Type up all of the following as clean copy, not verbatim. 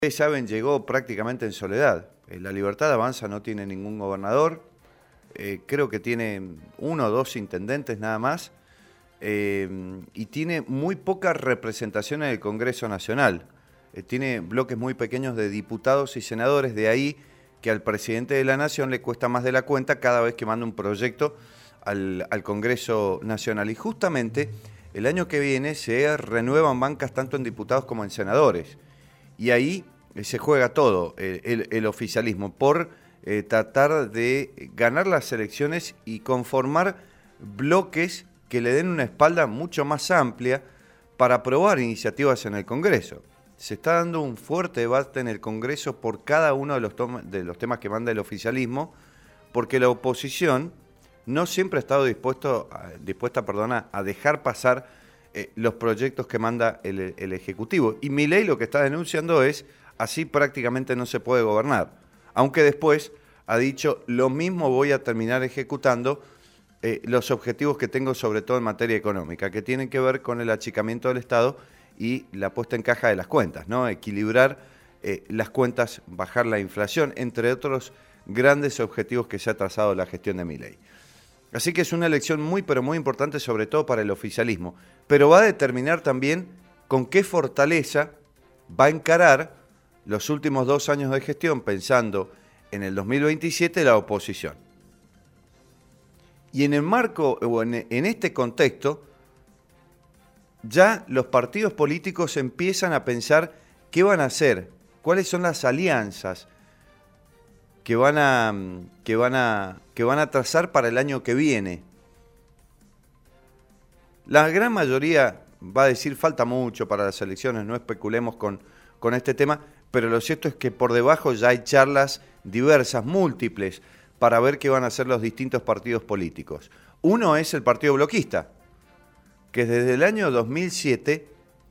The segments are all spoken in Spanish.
Ustedes saben, llegó prácticamente en soledad. La Libertad Avanza no tiene ningún gobernador, creo que tiene uno o dos intendentes nada más, y tiene muy poca representación en el Congreso Nacional. Tiene bloques muy pequeños de diputados y senadores, de ahí que al presidente de la Nación le cuesta más de la cuenta cada vez que manda un proyecto al Congreso Nacional. Y justamente el año que viene se renuevan bancas tanto en diputados como en senadores. Y ahí se juega todo, el oficialismo, por tratar de ganar las elecciones y conformar bloques que le den una espalda mucho más amplia para aprobar iniciativas en el Congreso. Se está dando un fuerte debate en el Congreso por cada uno de los temas que manda el oficialismo, porque la oposición no siempre ha estado dispuesta a dejar pasar los proyectos que manda el Ejecutivo. Y Milei lo que está denunciando es: así prácticamente no se puede gobernar. Aunque después ha dicho: lo mismo voy a terminar ejecutando los objetivos que tengo, sobre todo en materia económica, que tienen que ver con el achicamiento del Estado y la puesta en caja de las cuentas, ¿no? Equilibrar las cuentas, bajar la inflación, entre otros grandes objetivos que se ha trazado la gestión de Milei. Así que es una elección muy, pero muy importante, sobre todo para el oficialismo. Pero va a determinar también con qué fortaleza va a encarar los últimos 2 años de gestión, pensando en el 2027, la oposición. Y en el marco, o en este contexto, ya los partidos políticos empiezan a pensar qué van a hacer, cuáles son las alianzas que van a trazar para el año que viene. La gran mayoría va a decir: falta mucho para las elecciones, no especulemos con este tema, pero lo cierto es que por debajo ya hay charlas diversas, múltiples, para ver qué van a hacer los distintos partidos políticos. Uno es el Partido Bloquista, que desde el año 2007,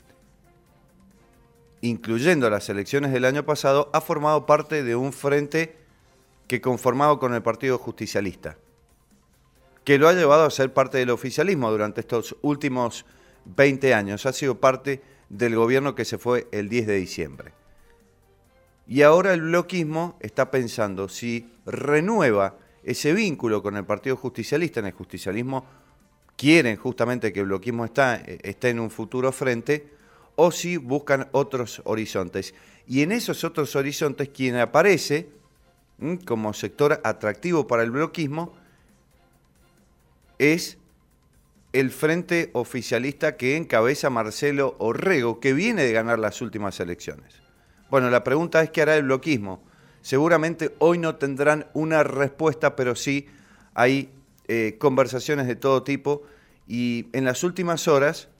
incluyendo las elecciones del año pasado, ha formado parte de un frente que conformado con el Partido Justicialista, que lo ha llevado a ser parte del oficialismo durante estos últimos 20 años. Ha sido parte del gobierno que se fue el 10 de diciembre. Y ahora el bloquismo está pensando si renueva ese vínculo con el Partido Justicialista. En el justicialismo quieren justamente que el bloquismo esté en un futuro frente, o si buscan otros horizontes. Y en esos otros horizontes, quien aparece como sector atractivo para el bloquismo es el frente oficialista que encabeza Marcelo Orrego, que viene de ganar las últimas elecciones. Bueno, la pregunta es: ¿qué hará el bloquismo? Seguramente hoy no tendrán una respuesta, pero sí hay conversaciones de todo tipo, y en las últimas horas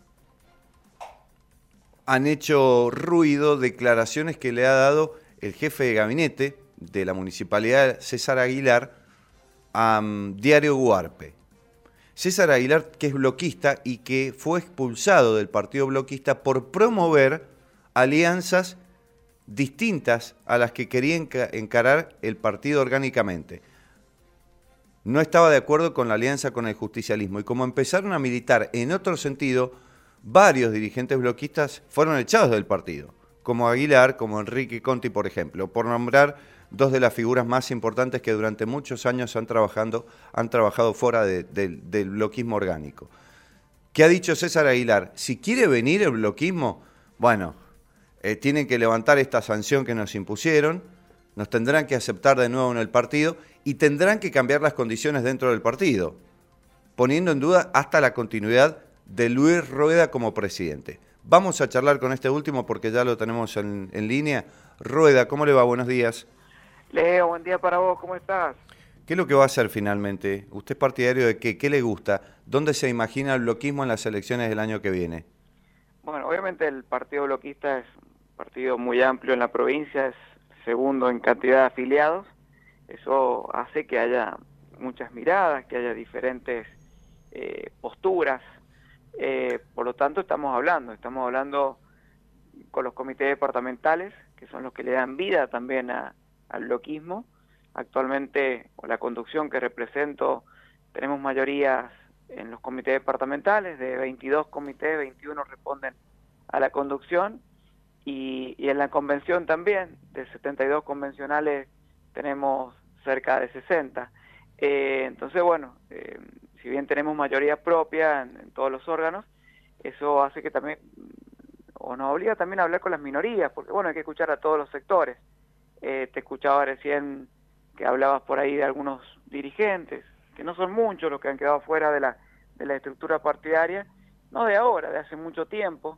han hecho ruido declaraciones que le ha dado el jefe de gabinete de la municipalidad, César Aguilar, a Diario Guarpe. César Aguilar, que es bloquista y que fue expulsado del partido bloquista por promover alianzas distintas a las que quería encarar el partido orgánicamente. No estaba de acuerdo con la alianza con el justicialismo, y como empezaron a militar en otro sentido, varios dirigentes bloquistas fueron echados del partido, como Aguilar, como Enrique Conti, por ejemplo, por nombrar dos de las figuras más importantes que durante muchos años han trabajado fuera del bloquismo orgánico. ¿Qué ha dicho César Aguilar? Si quiere venir el bloquismo, bueno, tienen que levantar esta sanción que nos impusieron, nos tendrán que aceptar de nuevo en el partido y tendrán que cambiar las condiciones dentro del partido, poniendo en duda hasta la continuidad de Luis Rueda como presidente. Vamos a charlar con este último porque ya lo tenemos en línea. Rueda, ¿cómo le va? Buenos días. Leo, buen día para vos, ¿cómo estás? ¿Qué es lo que va a hacer finalmente? ¿Usted es partidario de qué? ¿Qué le gusta? ¿Dónde se imagina el bloquismo en las elecciones del año que viene? Bueno, obviamente el Partido Bloquista es un partido muy amplio en la provincia, es segundo en cantidad de afiliados. Eso hace que haya muchas miradas, que haya diferentes posturas. Por lo tanto, estamos hablando con los comités departamentales, que son los que le dan vida también al bloquismo. Actualmente, con la conducción que represento, tenemos mayorías en los comités departamentales. De 22 comités, 21 responden a la conducción, y en la convención también, de 72 convencionales tenemos cerca de 60. Entonces, bueno, si bien tenemos mayoría propia en todos los órganos, eso hace que también, o nos obliga también a hablar con las minorías, porque bueno, hay que escuchar a todos los sectores. Te escuchaba recién que hablabas por ahí de algunos dirigentes, que no son muchos los que han quedado fuera de la estructura partidaria, no de ahora, de hace mucho tiempo.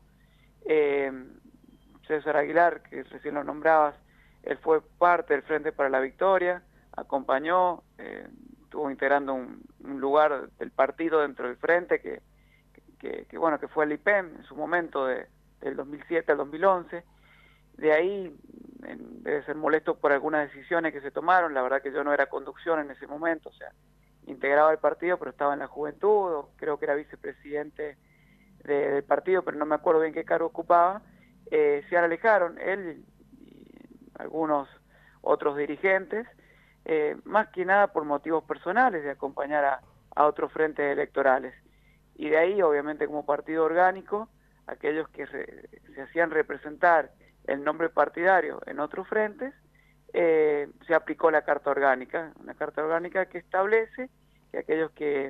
César Aguilar, que recién lo nombrabas, él fue parte del Frente para la Victoria, acompañó, estuvo integrando un lugar del partido dentro del Frente, bueno, que fue el IPEM en su momento, del 2007 al 2011. De ahí debe ser molesto por algunas decisiones que se tomaron. La verdad que yo no era conducción en ese momento, o sea, integraba el partido, pero estaba en la juventud, o creo que era vicepresidente del partido, pero no me acuerdo bien qué cargo ocupaba. Se alejaron él y algunos otros dirigentes, más que nada por motivos personales, de acompañar a otros frentes electorales. Y de ahí, obviamente, como partido orgánico, aquellos que se hacían representar el nombre partidario en otros frentes, se aplicó la Carta Orgánica, una Carta Orgánica que establece que aquellos que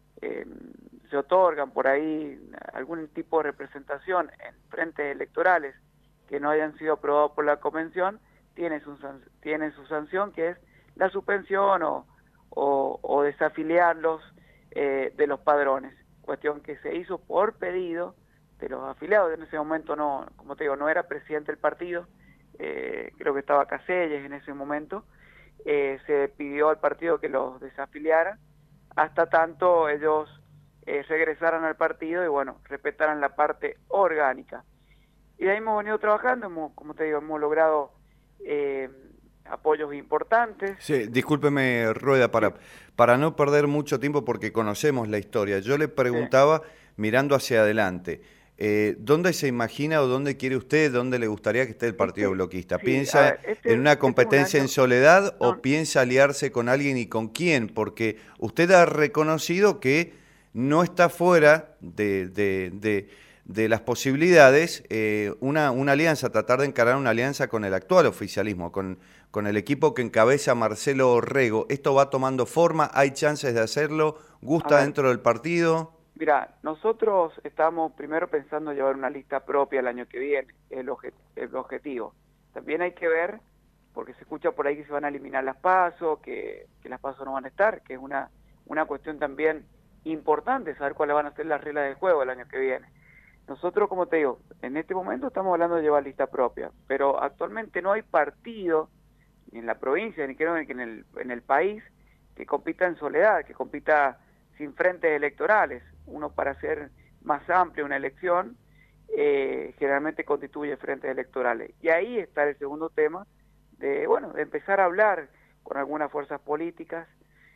se otorgan por ahí algún tipo de representación en frentes electorales que no hayan sido aprobados por la Convención, tienen su sanción, que es la suspensión o desafiliarlos de los padrones, cuestión que se hizo por pedido de los afiliados. En ese momento no, como te digo, no era presidente del partido, creo que estaba Caselles en ese momento. Se pidió al partido que los desafiliara hasta tanto ellos regresaran al partido y bueno, respetaran la parte orgánica. Y de ahí hemos venido trabajando, como te digo, hemos logrado apoyos importantes. Sí, discúlpeme, Rueda, para no perder mucho tiempo porque conocemos la historia. Yo le preguntaba, mirando hacia adelante, ¿dónde se imagina o dónde quiere usted, dónde le gustaría que esté el Partido Bloquista? Sí, ¿Piensa en una competencia en soledad o piensa aliarse con alguien y con quién? Porque usted ha reconocido que no está fuera de las posibilidades una alianza, tratar de encarar una alianza con el actual oficialismo, con el equipo que encabeza Marcelo Orrego. ¿Esto va tomando forma? ¿Hay chances de hacerlo? ¿Gusta dentro del partido? Mira, nosotros estamos primero pensando llevar una lista propia el año que viene, el objetivo. También hay que ver, porque se escucha por ahí que se van a eliminar las PASO, que las PASO no van a estar, que es una cuestión también importante, saber cuáles van a ser las reglas del juego el año que viene. Nosotros, como te digo, en este momento estamos hablando de llevar lista propia, pero actualmente no hay partido, ni en la provincia, ni creo que en el país, que compita en soledad, que compita sin frentes electorales. Uno, para hacer más amplia una elección, generalmente constituye frentes electorales. Y ahí está el segundo tema, de empezar a hablar con algunas fuerzas políticas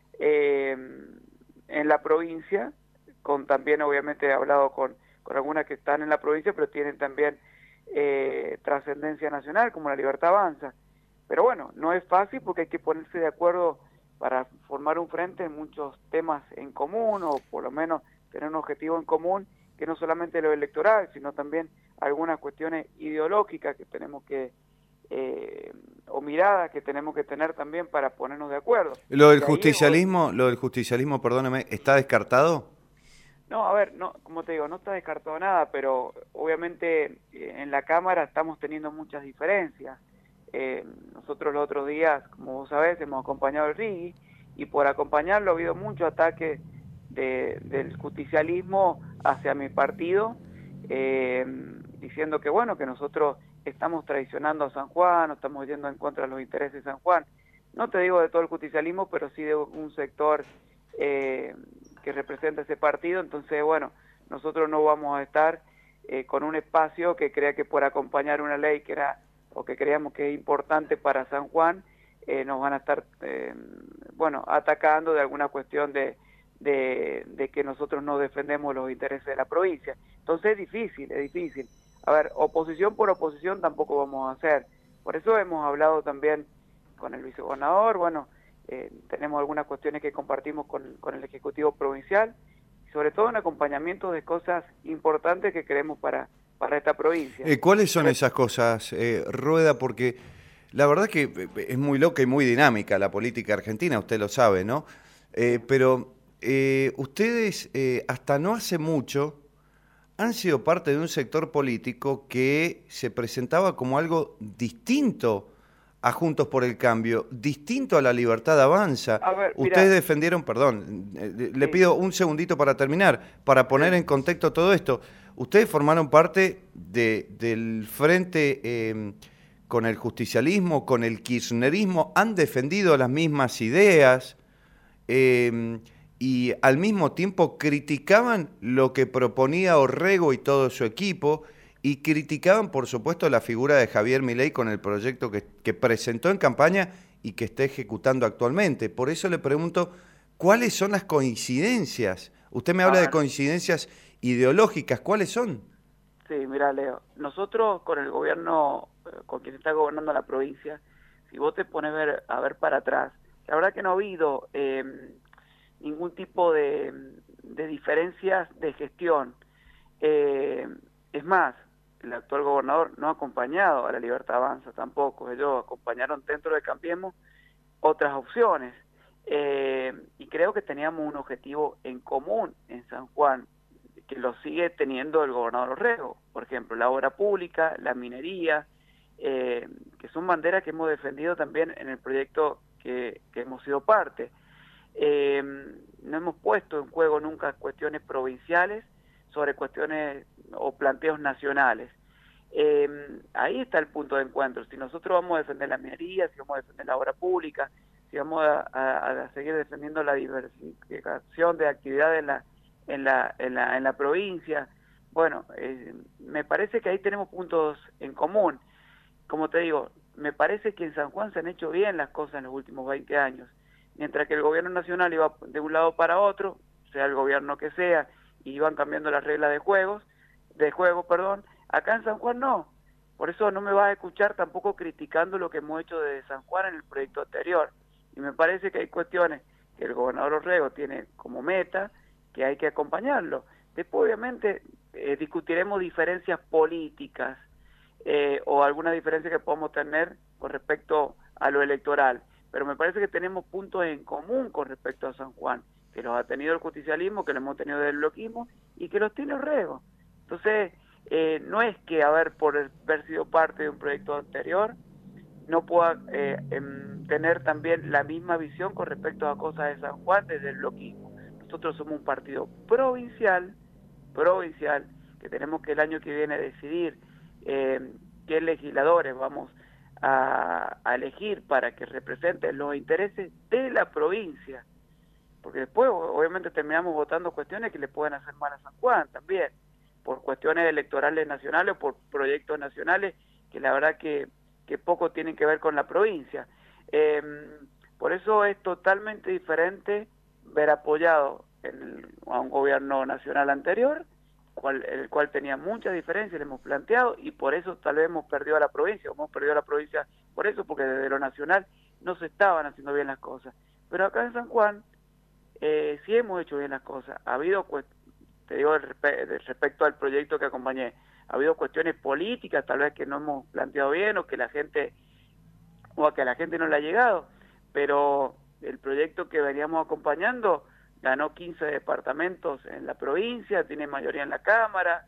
en la provincia, también obviamente he hablado con algunas que están en la provincia, pero tienen también trascendencia nacional, como la Libertad Avanza. Pero bueno, no es fácil porque hay que ponerse de acuerdo para formar un frente en muchos temas en común, o por lo menos tener un objetivo en común, que no solamente lo electoral, sino también algunas cuestiones ideológicas que tenemos que, o miradas que tenemos que tener también para ponernos de acuerdo. Lo del justicialismo, perdóneme, ¿está descartado? No, a ver, no, como te digo, no está descartado nada, pero obviamente en la Cámara estamos teniendo muchas diferencias. Nosotros los otros días, como vos sabés, hemos acompañado al Rigui, y por acompañarlo ha habido mucho ataque del justicialismo hacia mi partido, diciendo que bueno, que nosotros estamos traicionando a San Juan, o estamos yendo en contra de los intereses de San Juan. No te digo de todo el justicialismo, pero sí de un sector que representa ese partido. Entonces, bueno, nosotros no vamos a estar con un espacio que crea que por acompañar una ley que era, o que creamos que es importante para San Juan, nos van a estar, atacando de alguna cuestión de que nosotros no defendemos los intereses de la provincia. Entonces es difícil. A ver, oposición por oposición tampoco vamos a hacer. Por eso hemos hablado también con el vicegobernador, tenemos algunas cuestiones que compartimos con el Ejecutivo Provincial, y sobre todo en acompañamiento de cosas importantes que queremos para para esta provincia. ¿Cuáles son esas cosas, Rueda? Porque la verdad que es muy loca y muy dinámica la política argentina, usted lo sabe, ¿no? Pero ustedes, hasta no hace mucho, han sido parte de un sector político que se presentaba como algo distinto a Juntos por el Cambio, distinto a La Libertad Avanza. A ver, Ustedes mira, defendieron, perdón, le sí, pido un segundito para terminar, para poner sí. en contexto todo esto. Ustedes formaron parte del frente con el justicialismo, con el kirchnerismo, han defendido las mismas ideas y al mismo tiempo criticaban lo que proponía Orrego y todo su equipo, y criticaban, por supuesto, la figura de Javier Milei con el proyecto que presentó en campaña y que está ejecutando actualmente. Por eso le pregunto, ¿cuáles son las coincidencias? Usted me A habla de ver, coincidencias ideológicas, ¿cuáles son? sí, mira, Leo, nosotros con el gobierno, con quien está gobernando la provincia, si vos te pones a ver para atrás, la verdad que no ha habido ningún tipo de diferencias de gestión. Es más, el actual gobernador no ha acompañado a la Libertad Avanza tampoco, ellos acompañaron dentro de Cambiemos otras opciones. Y creo que teníamos un objetivo en común en San Juan, que lo sigue teniendo el gobernador Orrego, por ejemplo, la obra pública, la minería, que son banderas que hemos defendido también en el proyecto que hemos sido parte. No hemos puesto en juego nunca cuestiones provinciales sobre cuestiones o planteos nacionales. Ahí está el punto de encuentro. Si nosotros vamos a defender la minería, si vamos a defender la obra pública, si vamos a seguir defendiendo la diversificación de actividades en la provincia, bueno, me parece que ahí tenemos puntos en común. Como te digo, me parece que en San Juan se han hecho bien las cosas en los últimos 20 años, mientras que el gobierno nacional iba de un lado para otro, sea el gobierno que sea, y iban cambiando las reglas de juego, perdón. Acá en San Juan no. Por eso no me vas a escuchar tampoco criticando lo que hemos hecho desde San Juan en el proyecto anterior. Y me parece que hay cuestiones que el gobernador Orrego tiene como meta, que hay que acompañarlo. Después, obviamente, discutiremos diferencias políticas o alguna diferencia que podamos tener con respecto a lo electoral. Pero me parece que tenemos puntos en común con respecto a San Juan, que los ha tenido el justicialismo, que los hemos tenido del bloquismo y que los tiene Orrego. Entonces, no es que por haber sido parte de un proyecto anterior no pueda tener también la misma visión con respecto a cosas de San Juan desde el bloquismo. Nosotros somos un partido provincial, que tenemos que el año que viene decidir qué legisladores vamos a elegir para que representen los intereses de la provincia, porque después obviamente terminamos votando cuestiones que le pueden hacer mal a San Juan también, por cuestiones electorales nacionales o por proyectos nacionales que la verdad que poco tienen que ver con la provincia. Por eso es totalmente diferente ver apoyado a un gobierno nacional anterior, el cual tenía muchas diferencias, le hemos planteado, y por eso tal vez hemos perdido a la provincia, por eso, porque desde lo nacional no se estaban haciendo bien las cosas. Pero acá en San Juan sí hemos hecho bien las cosas. Ha habido, te digo, respecto al proyecto que acompañé, ha habido cuestiones políticas tal vez que no hemos planteado bien o que a la gente no le ha llegado, pero el proyecto que veníamos acompañando ganó 15 departamentos en la provincia, tiene mayoría en la Cámara.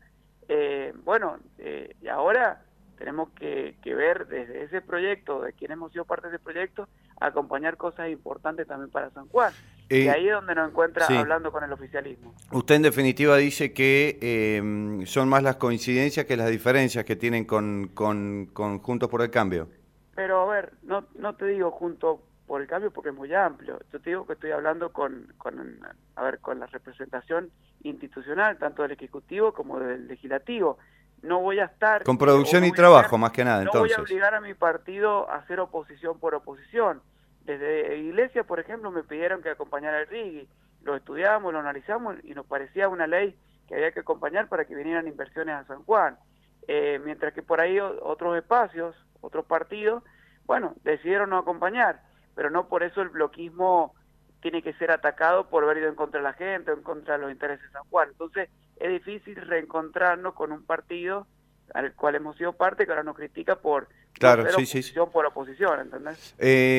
Y ahora tenemos que ver desde ese proyecto, de quien hemos sido parte de ese proyecto, acompañar cosas importantes también para San Juan. Y ahí es donde nos encuentra sí. hablando con el oficialismo. Usted en definitiva dice que son más las coincidencias que las diferencias que tienen con Juntos por el Cambio. Pero no te digo Juntos por el Cambio porque es muy amplio. Yo te digo que estoy hablando con la representación institucional, tanto del Ejecutivo como del Legislativo. No voy a estar... Con producción y trabajo, más que nada, entonces. No voy a obligar a mi partido a hacer oposición por oposición. Desde Iglesia, por ejemplo, me pidieron que acompañara el RIGI. Lo estudiamos, lo analizamos y nos parecía una ley que había que acompañar para que vinieran inversiones a San Juan. Mientras que por ahí otros espacios, otros partidos, decidieron no acompañar. Pero no por eso el bloquismo tiene que ser atacado por haber ido en contra de la gente o en contra de los intereses de San Juan. Entonces es difícil reencontrarnos con un partido al cual hemos sido parte, que ahora nos critica por Claro, no ser sí, sí. oposición por oposición, ¿entendés?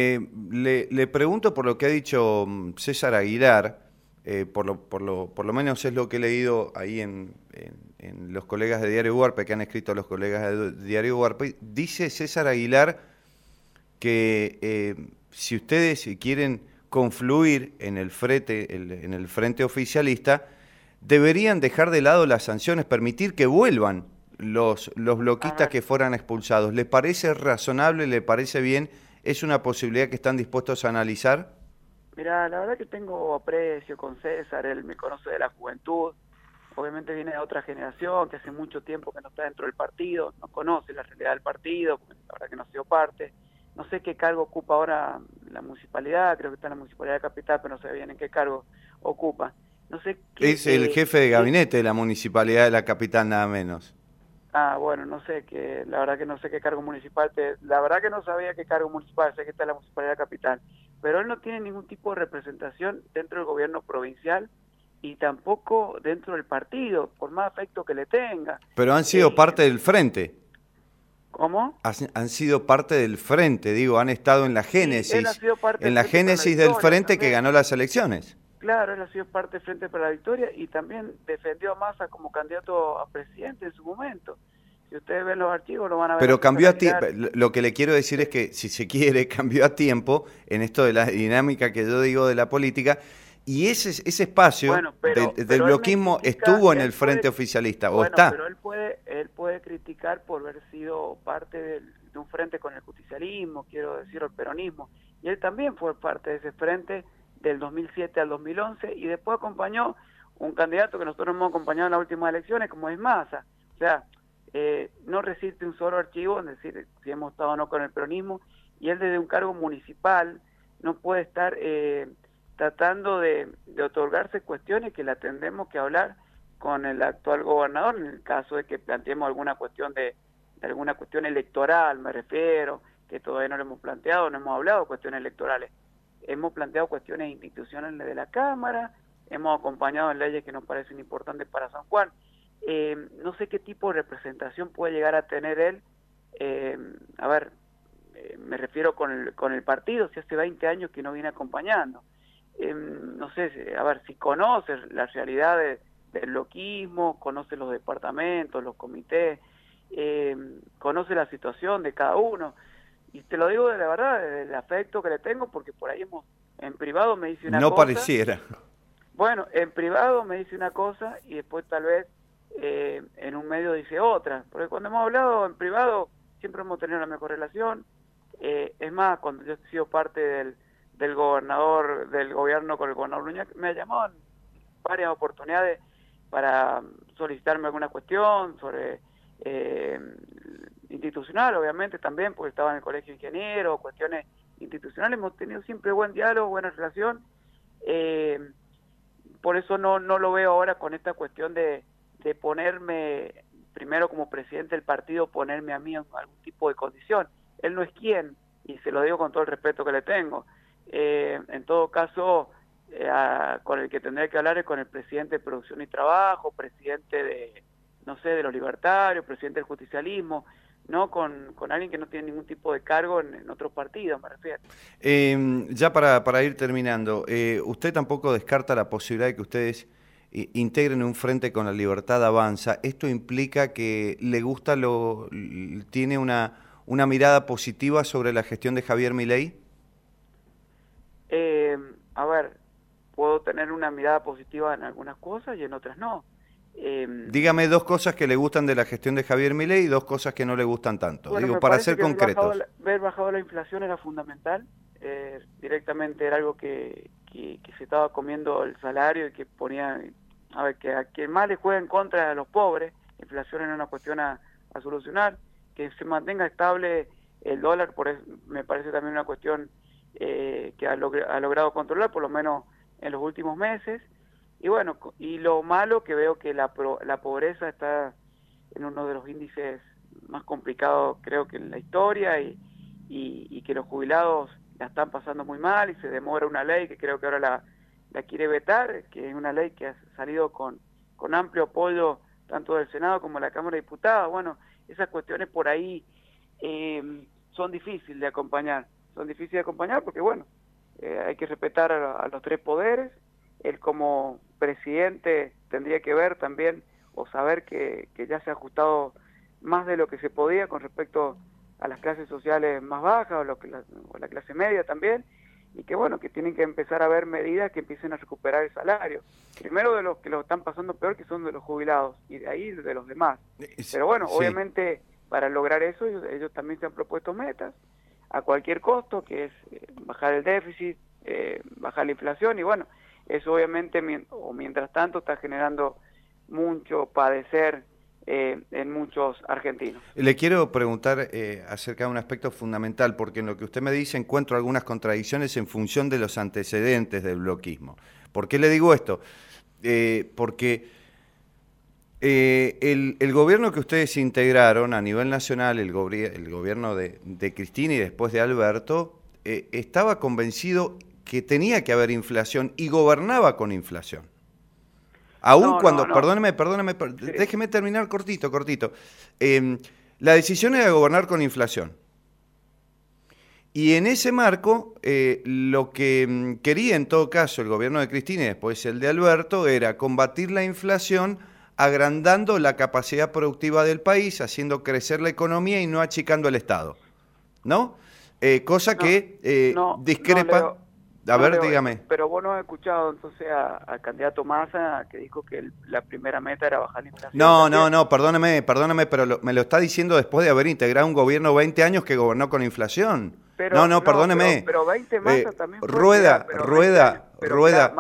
Le pregunto por lo que ha dicho César Aguilar, por lo menos es lo que he leído ahí en los colegas de Diario Huarpe, que han escrito los colegas de Diario Huarpe. Dice César Aguilar que si ustedes quieren confluir en el frente oficialista, deberían dejar de lado las sanciones, permitir que vuelvan los bloquistas que fueran expulsados. ¿Le parece razonable, le parece bien? ¿Es una posibilidad que están dispuestos a analizar? Mira, la verdad que tengo aprecio con César, él me conoce de la juventud, obviamente viene de otra generación, que hace mucho tiempo que no está dentro del partido, no conoce la realidad del partido, la verdad que no ha sido parte. No sé qué cargo ocupa ahora la municipalidad, creo que está en la municipalidad de Capital, pero no sé bien en qué cargo ocupa. No sé qué... Es el jefe de gabinete de la municipalidad de la capital, nada menos. Bueno, no sé, que la verdad que no sé qué cargo municipal, la verdad que no sabía qué cargo municipal, sé que está en la municipalidad capital, pero él no tiene ningún tipo de representación dentro del gobierno provincial y tampoco dentro del partido, por más afecto que le tenga. Pero han sido parte del frente. ¿Cómo? Han sido parte del frente, digo, han estado en la génesis, sí, él ha sido parte en la génesis del frente también. Que ganó las elecciones. Claro, él ha sido parte del Frente para la Victoria y también defendió a Massa como candidato a presidente en su momento. Si ustedes ven los archivos lo van a ver. Pero cambió a tiempo. Lo que le quiero decir es que, si se quiere, cambió a tiempo en esto de la dinámica que yo digo de la política. Y ese espacio del bloquismo estuvo en el frente oficialista, ¿o está? Pero él puede criticar por haber sido parte de un frente con el justicialismo, quiero decir, el peronismo. Y él también fue parte de ese frente del 2007 al 2011 y después acompañó un candidato que nosotros hemos acompañado en las últimas elecciones, como es Massa. O sea, no resiste un solo archivo, es decir, si hemos estado o no con el peronismo, y él desde un cargo municipal no puede estar tratando de otorgarse cuestiones que la tendremos que hablar con el actual gobernador, en el caso de que planteemos alguna cuestión de alguna cuestión electoral, me refiero, que todavía no lo hemos planteado, no hemos hablado de cuestiones electorales. Hemos planteado cuestiones institucionales de la Cámara, hemos acompañado en leyes que nos parecen importantes para San Juan. No sé qué tipo de representación puede llegar a tener él. Me refiero con el partido, si hace 20 años que no viene acompañando. No sé, si conoce la realidad del bloquismo, conoce los departamentos, los comités, conoce la situación de cada uno. Y te lo digo de la verdad, del afecto que le tengo, porque por ahí en privado me dice una cosa. No pareciera. Bueno, en privado me dice una cosa y después tal vez en un medio dice otra. Porque cuando hemos hablado en privado siempre hemos tenido la mejor relación. Es más, cuando yo he sido parte del gobierno con el gobernador Luña, me ha llamado en varias oportunidades para solicitarme alguna cuestión sobre institucional, obviamente también, porque estaba en el colegio de ingenieros, cuestiones institucionales. Hemos tenido siempre buen diálogo, buena relación. Por eso no lo veo ahora con esta cuestión de ponerme, primero como presidente del partido, ponerme a mí en algún tipo de condición. Él no es quien, y se lo digo con todo el respeto que le tengo. En todo caso, con el que tendría que hablar es con el presidente de Producción y Trabajo, presidente de los libertarios, presidente del justicialismo, no con alguien que no tiene ningún tipo de cargo en otros partidos, me refiero. Ya para ir terminando, usted tampoco descarta la posibilidad de que ustedes integren un frente con La Libertad Avanza. ¿Esto implica que le gusta, tiene una mirada positiva sobre la gestión de Javier Milei? Puedo tener una mirada positiva en algunas cosas y en otras no. Dígame dos cosas que le gustan de la gestión de Javier Milei y dos cosas que no le gustan tanto. Bueno, digo, para ser concretos. Haber bajado la inflación era fundamental. Directamente era algo que se estaba comiendo el salario y que ponía, que a quien más le juega en contra a los pobres. La inflación era una cuestión a solucionar. Que se mantenga estable el dólar, por eso me parece también una cuestión que ha logrado controlar, por lo menos en los últimos meses. Y bueno, y lo malo que veo que la pobreza está en uno de los índices más complicados, creo que en la historia, y que los jubilados la están pasando muy mal, y se demora una ley que creo que ahora la quiere vetar, que es una ley que ha salido con amplio apoyo tanto del Senado como de la Cámara de Diputados. Bueno, esas cuestiones por ahí son difíciles de acompañar. Son difíciles de acompañar porque, bueno, hay que respetar a los tres poderes. Él como presidente tendría que ver también o saber que ya se ha ajustado más de lo que se podía con respecto a las clases sociales más bajas o la clase media también, y que bueno, que tienen que empezar a ver medidas que empiecen a recuperar el salario. Primero de los que lo están pasando peor, que son de los jubilados, y de ahí de los demás. Pero bueno, sí, obviamente para lograr eso ellos también se han propuesto metas a cualquier costo, que es bajar el déficit, bajar la inflación, y bueno, eso obviamente mientras tanto está generando mucho padecer en muchos argentinos. Le quiero preguntar acerca de un aspecto fundamental, porque en lo que usted me dice encuentro algunas contradicciones en función de los antecedentes del bloquismo. ¿Por qué le digo esto? Porque el gobierno que ustedes integraron a nivel nacional, el gobierno de Cristina y después de Alberto, estaba convencido que tenía que haber inflación y gobernaba con inflación. Aún cuando, perdóneme, sí, déjeme terminar cortito. La decisión era gobernar con inflación. Y en ese marco, lo que quería en todo caso el gobierno de Cristina y después el de Alberto era combatir la inflación agrandando la capacidad productiva del país, haciendo crecer la economía y no achicando el Estado, ¿no? Cosa que discrepa... A ver, dígame. Pero vos no has escuchado entonces al candidato Massa que dijo que la primera meta era bajar la inflación. No, perdóneme, pero me lo está diciendo después de haber integrado un gobierno 20 años que gobernó con inflación. Pero, no, perdóneme. Pero 20 Massa también fue... Rueda.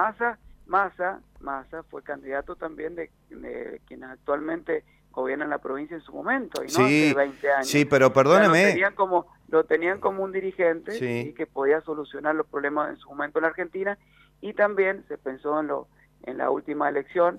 Massa fue candidato también de quienes actualmente gobiernan la provincia en su momento, y no sí, hace 20 años. Sí, pero perdóneme. O sea, lo tenían como un dirigente, sí, y que podía solucionar los problemas en su momento en la Argentina, y también se pensó en la última elección,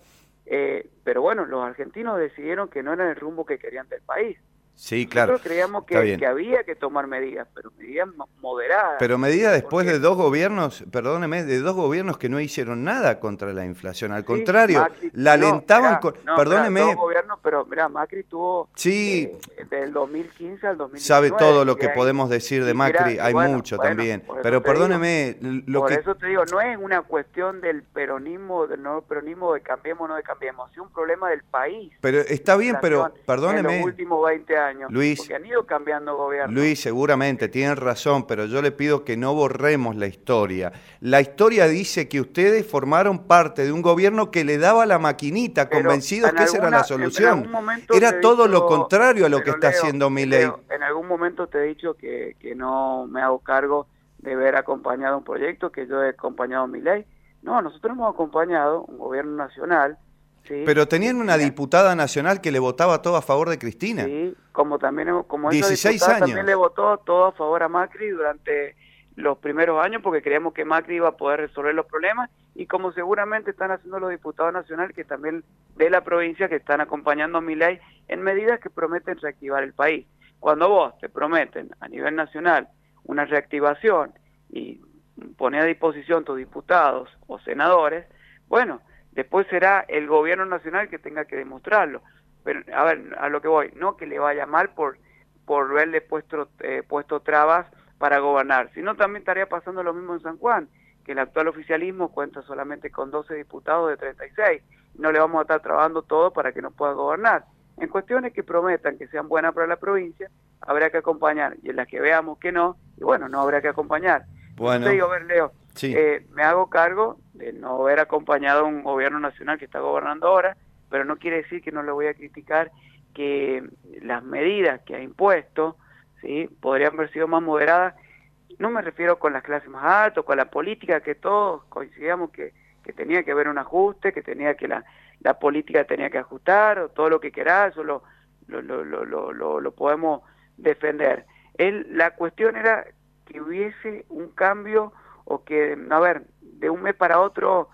pero bueno, los argentinos decidieron que no era el rumbo que querían del país. Sí, claro. Nosotros creíamos que había que tomar medidas, pero medidas moderadas. Pero medidas después de dos gobiernos, perdóneme, de dos gobiernos que no hicieron nada contra la inflación. Al contrario, Macri, la alentaban con... perdóneme. Dos gobiernos, pero mira, Macri tuvo... Sí. Del 2015 al 2019. Sabe todo lo que podemos decir de Macri, hay mucho también. Pero perdóneme... Por eso te digo, no es una cuestión del peronismo, del nuevo peronismo, de cambiemos o no de cambiemos, es un problema del país. Pero está bien, pero perdóneme... En los últimos 20 años, Luis, porque han ido cambiando gobiernos. Luis, seguramente, tienen razón, pero yo le pido que no borremos la historia. La historia dice que ustedes formaron parte de un gobierno que le daba la maquinita, convencidos que esa era la solución. Era todo lo contrario a lo que está haciendo Milei. En algún momento te he dicho que no me hago cargo de haber acompañado un proyecto, que yo he acompañado a Milei. No, nosotros hemos acompañado un gobierno nacional. Sí, pero tenían una diputada nacional que le votaba todo a favor de Cristina. Sí, como también como 16 esa diputada años. También le votó todo a favor a Macri durante los primeros años, porque creíamos que Macri iba a poder resolver los problemas, y como seguramente están haciendo los diputados nacionales que también de la provincia, que están acompañando a Milei en medidas que prometen reactivar el país. Cuando vos te prometen a nivel nacional una reactivación y poner a disposición tus diputados o senadores, bueno, después será el gobierno nacional que tenga que demostrarlo. Pero, a ver, a lo que voy, no que le vaya mal por verle puesto trabas para gobernar, sino también estaría pasando lo mismo en San Juan, que el actual oficialismo cuenta solamente con 12 diputados de 36, no le vamos a estar trabando todo para que no pueda gobernar. En cuestiones que prometan que sean buenas para la provincia, habrá que acompañar, y en las que veamos que no, y bueno, no habrá que acompañar. Bueno. Yo te digo, a ver, Leo, sí, me hago cargo de no haber acompañado a un gobierno nacional que está gobernando ahora, pero no quiere decir que no le voy a criticar que las medidas que ha impuesto, ¿sí?, podrían haber sido más moderadas. No me refiero con las clases más altas, con la política, que todos coincidíamos que tenía que haber un ajuste, que tenía que la política tenía que ajustar, o todo lo que querás, eso lo podemos defender. La cuestión era que hubiese un cambio, o que, a ver, de un mes para otro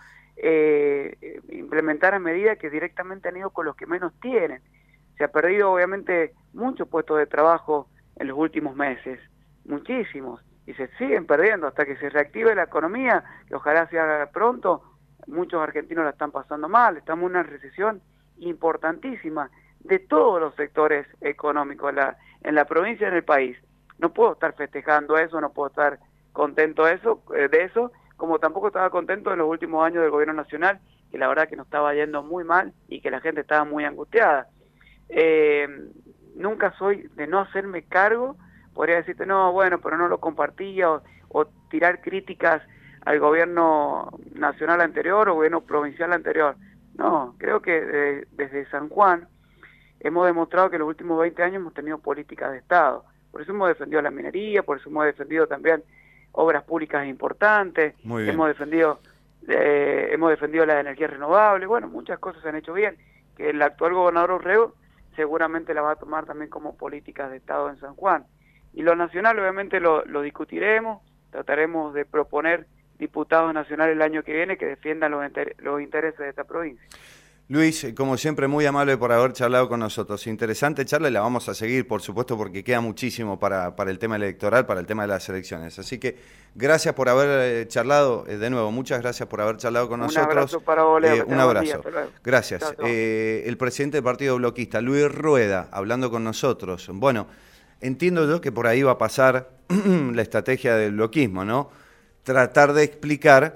implementar medidas que directamente han ido con los que menos tienen. Se ha perdido obviamente muchos puestos de trabajo en los últimos meses, muchísimos, y se siguen perdiendo hasta que se reactive la economía, que ojalá se haga pronto. Muchos argentinos la están pasando mal, estamos en una recesión importantísima. de todos los sectores económicos en la provincia y en el país. No puedo estar festejando eso, no puedo estar contento de eso, como tampoco estaba contento en los últimos años del gobierno nacional, que la verdad que nos estaba yendo muy mal y que la gente estaba muy angustiada. Nunca soy de no hacerme cargo, podría decirte, no, bueno, pero no lo compartía, o tirar críticas al gobierno nacional anterior o gobierno provincial anterior. No, creo que desde San Juan hemos demostrado que en los últimos 20 años hemos tenido políticas de Estado. Por eso hemos defendido la minería, por eso hemos defendido también obras públicas importantes, hemos defendido las energías renovables, bueno, muchas cosas se han hecho bien, que el actual gobernador Orrego seguramente la va a tomar también como políticas de Estado en San Juan. Y lo nacional obviamente lo discutiremos, trataremos de proponer diputados nacionales el año que viene que defiendan los intereses de esta provincia. Luis, como siempre, muy amable por haber charlado con nosotros. Interesante charla y la vamos a seguir, por supuesto, porque queda muchísimo para el tema electoral, para el tema de las elecciones. Así que gracias por haber charlado, de nuevo, muchas gracias por haber charlado con nosotros. Un abrazo para vos, Leo. Un abrazo. Gracias. Chao, chao. El presidente del Partido Bloquista, Luis Rueda, hablando con nosotros. Bueno, entiendo yo que por ahí va a pasar la estrategia del bloquismo, ¿no? Tratar de explicar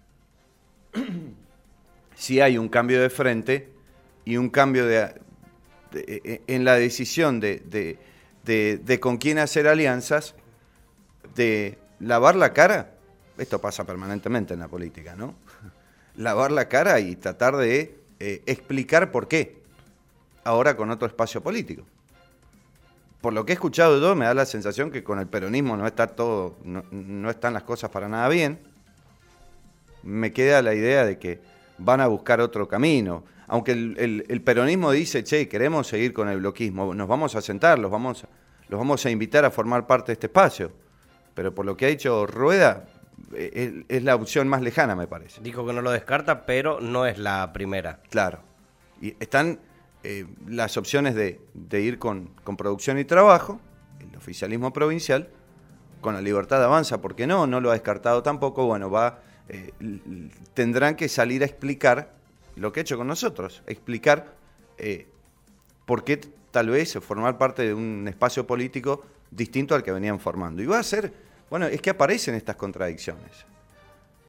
si hay un cambio de frente y un cambio en la decisión de con quién hacer alianzas, de lavar la cara. Esto pasa permanentemente en la política, ¿no? Lavar la cara y tratar de explicar por qué, ahora con otro espacio político. Por lo que he escuchado yo, me da la sensación que con el peronismo no están las cosas para nada bien. Me queda la idea de que van a buscar otro camino. Aunque el peronismo dice, che, queremos seguir con el bloquismo, nos vamos a sentar, los vamos a invitar a formar parte de este espacio. Pero por lo que ha dicho Rueda, es la opción más lejana, me parece. Dijo que no lo descarta, pero no es la primera. Claro. Y están las opciones de ir con Producción y Trabajo, el oficialismo provincial, con la Libertad Avanza, ¿por qué no? No lo ha descartado tampoco. Bueno, tendrán que salir a explicar lo que ha hecho con nosotros, explicar por qué tal vez formar parte de un espacio político distinto al que venían formando. Y va a ser, bueno, es que aparecen estas contradicciones.